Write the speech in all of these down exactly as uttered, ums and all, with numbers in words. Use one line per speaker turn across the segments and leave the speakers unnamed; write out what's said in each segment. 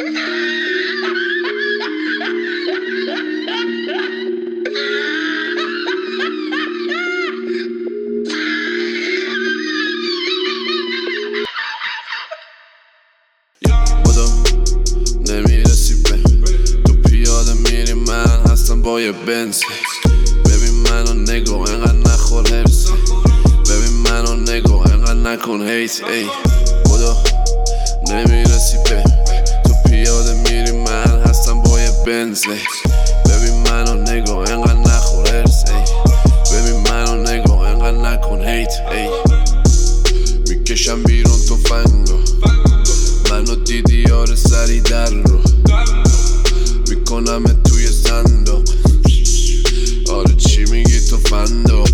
بدو نمیرسی به تو پیاده میری، من هستم با یه بنز. ببین منو نگو اینقدر نخور هرسی، ببین منو نگو اینقدر نکن هیت. ای بدو نمیرسی به تو پیاده میری، من هستم با یه بنز. ببین منو نگو اینقدر نخور هرسی، ببین منو نگو اینقدر نکن هیت. ای میکشم بیرون تو فنگو، منو دیدی یار سری در رو میکنم توی صندوق. آره چی میگی تو فندق؟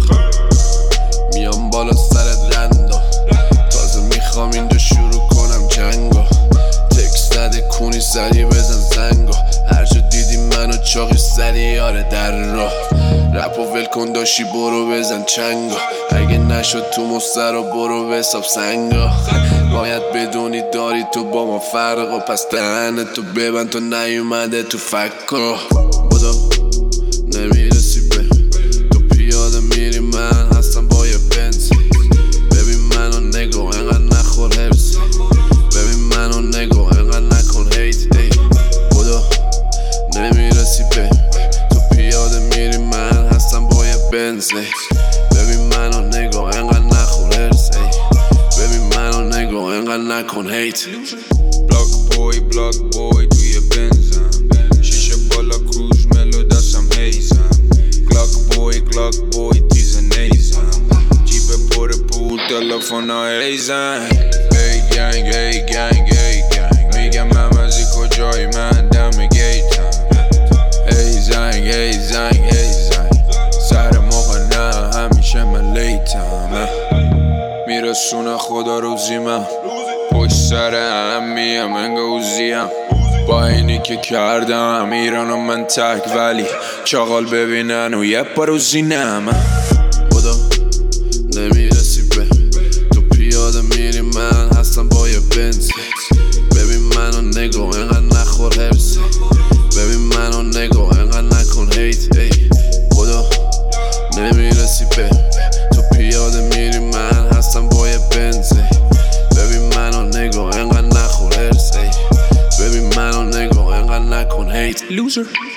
میام بالا سرت رندو، تازه میخوام اینجا شروع کنم جنگو. تکس نده کونی سری بزن زنگو، هر جا دیدی منو چاقی سری یاره در رو. رپ و ول کن داشی برو بزن چنگو، اگه نشد تو مستر رو برو بساب سنگو. باید بدونی داری تو با ما فرقو، پس دهنه تو ببند تو نیومده تو فکر. بدو نمیرسی به تو پیاده میری، من هستم با یه بنز. ببین منو نگو اینقدر نخور هرسی، ببین منو نگو اینقدر نکن هیت. ای بدو نمیرسی به تو پیاده میری، من هستم با یه بنز. ببین منو نگو اینقدر نخور هرسی، ببین منو نگو اینقدر نکن هیت.
بلاک بوی بلاک بوی توی بنزم، شیشه بالا کروز ملو دستم هیزم. گلاک بوی گلاک بوی تیز نیزم، جیب پر پول تلفن ها هیزم. ای گنگ ای گنگ ای گنگ، میگم ممزی کجایی من دم گیتم. ای زنگ ای زنگ ای زنگ، سر موقع نه همیشه من لیتم. میرسونه خدا روزی من، پشت سر هم میم انگوزیم. با اینی که کردم ایران و من تک، ولی چاقال ببینن و یه پروزی نم.
بدو نمیرسی به تو پیاده میری، من هستم با یه بنز. ببین منو نگو اینقدر نخور هرسی، ببین منو نگو اینقدر نکن هیت. ای بدو نمیرسی به تو پیاده میری، من هستم با یه بنز. ببین منو نگو اینقدر نخور هرسی، ببین منو نگو اینقدر نکن هیت.
Loser